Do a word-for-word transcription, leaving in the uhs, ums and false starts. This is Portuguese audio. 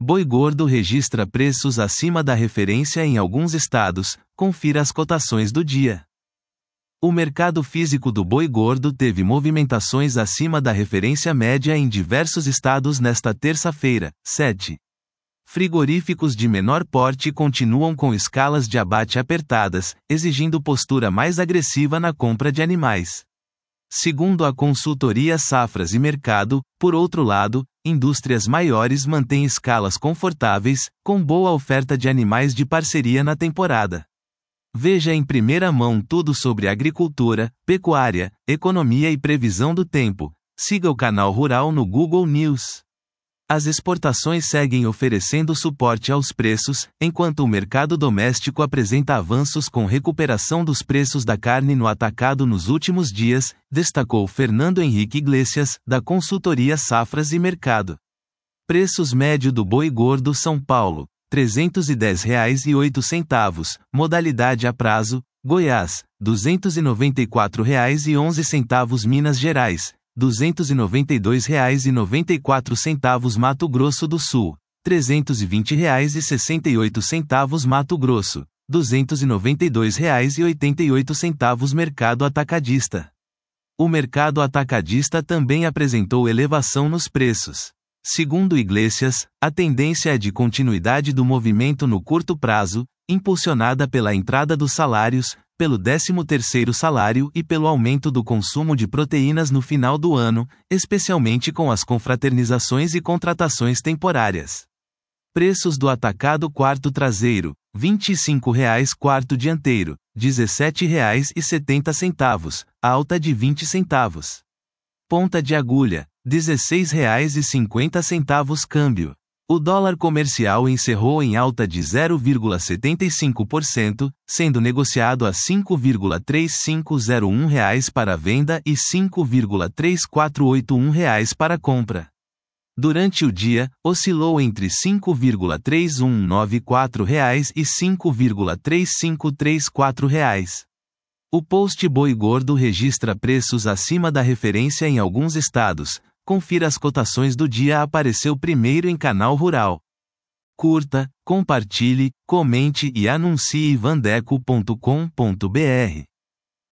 Boi gordo registra preços acima da referência em alguns estados, confira as cotações do dia. O mercado físico do boi gordo teve movimentações acima da referência média em diversos estados nesta terça-feira, sete. Frigoríficos de menor porte continuam com escalas de abate apertadas, exigindo postura mais agressiva na compra de animais. Segundo a consultoria Safras e Mercado, por outro lado, indústrias maiores mantêm escalas confortáveis, com boa oferta de animais de parceria na temporada. Veja em primeira mão tudo sobre agricultura, pecuária, economia e previsão do tempo. Siga o canal Rural no Google News. As exportações seguem oferecendo suporte aos preços, enquanto o mercado doméstico apresenta avanços com recuperação dos preços da carne no atacado nos últimos dias, destacou Fernando Henrique Iglesias, da consultoria Safras e Mercado. Preços médio do boi gordo São Paulo, trezentos e dez reais e oito centavos, modalidade a prazo, Goiás, duzentos e noventa e quatro reais e onze centavos Minas Gerais, duzentos e noventa e dois reais e noventa e quatro centavos Mato Grosso do Sul, trezentos e vinte reais e sessenta e oito centavos Mato Grosso, duzentos e noventa e dois reais e oitenta e oito centavos Mercado Atacadista. O mercado atacadista também apresentou elevação nos preços. Segundo Iglesias, a tendência é de continuidade do movimento no curto prazo, impulsionada pela entrada dos salários, pelo décimo terceiro salário e pelo aumento do consumo de proteínas no final do ano, especialmente com as confraternizações e contratações temporárias. Preços do atacado quarto traseiro, vinte e cinco reais quarto dianteiro, dezessete reais e setenta centavos, alta de vinte centavos. Ponta de agulha, dezesseis reais e cinquenta centavos câmbio. O dólar comercial encerrou em alta de zero vírgula setenta e cinco por cento, sendo negociado a cinco vírgula três cinco zero um reais para venda e cinco vírgula três quatro oito um reais para compra. Durante o dia, oscilou entre cinco vírgula três um nove quatro reais e cinco vírgula três cinco três quatro reais. O post boi gordo registra preços acima da referência em alguns estados. Confira as cotações do dia. Apareceu primeiro em Canal Rural. Curta, compartilhe, comente e anuncie vandeco ponto com ponto br.